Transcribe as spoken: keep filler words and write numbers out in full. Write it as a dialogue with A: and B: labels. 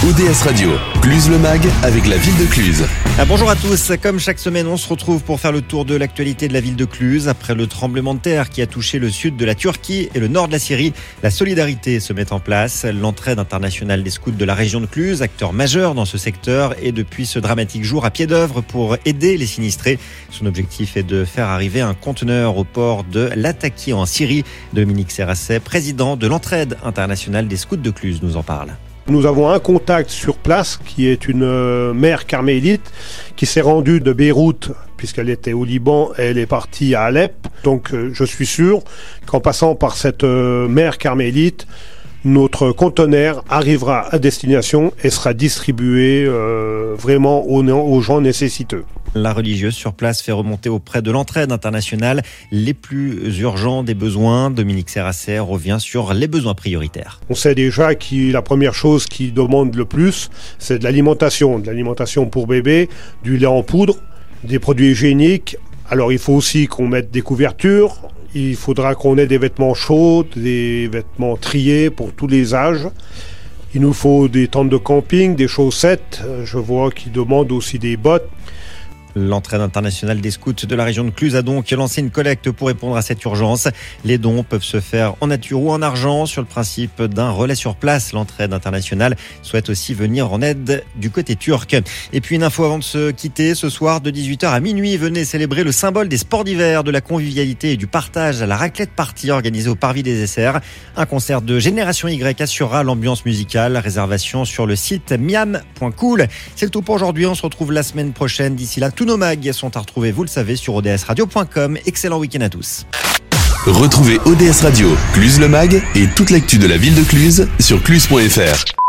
A: O D S Radio, Cluse le Mag avec la ville de Cluse.
B: Ah, bonjour à tous, comme chaque semaine on se retrouve pour faire le tour de l'actualité de la ville de Cluse. Après le tremblement de terre qui a touché le sud de la Turquie et le nord de la Syrie, la solidarité se met en place. L'entraide internationale des scouts de la région de Cluse, acteur majeur dans ce secteur, est depuis ce dramatique jour à pied d'œuvre pour aider les sinistrés. Son objectif est de faire arriver un conteneur au port de Latakia en Syrie. Dominique Serasset, président de l'entraide internationale des scouts de Cluse, nous en parle.
C: Nous avons un contact sur place qui est une euh, mère carmélite qui s'est rendue de Beyrouth puisqu'elle était au Liban et elle est partie à Alep. Donc euh, je suis sûr qu'en passant par cette euh, mère carmélite, notre conteneur arrivera à destination et sera distribué euh, vraiment aux, aux gens nécessiteux.
B: La religieuse sur place fait remonter auprès de l'entraide internationale les plus urgents des besoins. Dominique Serasset revient sur les besoins prioritaires.
C: On sait déjà que la première chose qui demande le plus, c'est de l'alimentation. De l'alimentation pour bébés, du lait en poudre, des produits hygiéniques. Alors il faut aussi qu'on mette des couvertures. Il faudra qu'on ait des vêtements chauds, des vêtements triés pour tous les âges. Il nous faut des tentes de camping, des chaussettes. Je vois qu'ils demandent aussi des bottes.
B: L'entraide internationale des scouts de la région de Cluse a donc lancé une collecte pour répondre à cette urgence. Les dons peuvent se faire en nature ou en argent sur le principe d'un relais sur place. L'entraide internationale souhaite aussi venir en aide du côté turc. Et puis une info avant de se quitter. Ce soir de dix-huit heures à minuit, venez célébrer le symbole des sports d'hiver, de la convivialité et du partage à la raclette party organisée au Parvis des Essers. Un concert de Génération Y assurera l'ambiance musicale. Réservation sur le site miam point cool. C'est le tout pour aujourd'hui. On se retrouve la semaine prochaine. D'ici là, tous nos mags sont à retrouver, vous le savez, sur o d s radio point com. Excellent week-end à tous.
A: Retrouvez O D S Radio, Cluse le Mag et toute l'actu de la ville de Cluse sur cluse point f r.